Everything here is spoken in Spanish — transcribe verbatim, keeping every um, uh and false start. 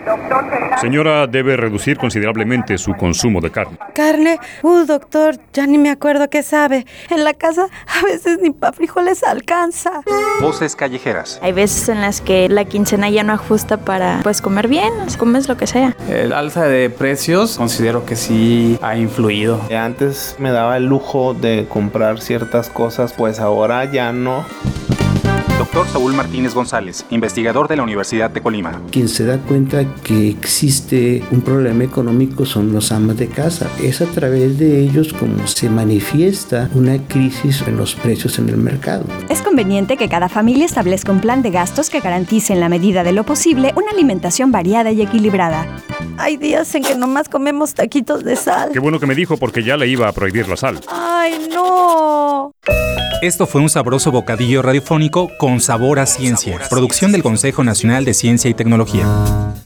Señora, debe reducir considerablemente su consumo de carne. ¿Carne? Uh, doctor, ya ni me acuerdo qué sabe. En la casa a veces ni pa' frijoles alcanza. Voces callejeras. Hay veces en las que la quincena ya no ajusta para, pues, comer bien, comes lo que sea. El alza de precios considero que sí ha influido. Antes me daba el lujo de comprar ciertas cosas, pues ahora ya no. Doctor Saúl Martínez González, investigador de la Universidad de Colima. Quien se da cuenta que existe un problema económico son los amas de casa. Es a través de ellos como se manifiesta una crisis en los precios en el mercado. Es conveniente que cada familia establezca un plan de gastos que garantice en la medida de lo posible una alimentación variada y equilibrada. Hay días en que nomás comemos taquitos de sal. Qué bueno que me dijo, porque ya le iba a prohibir la sal. ¡Ay, no! Esto fue un sabroso bocadillo radiofónico con sabor a ciencia. Producción del Consejo Nacional de Ciencia y Tecnología.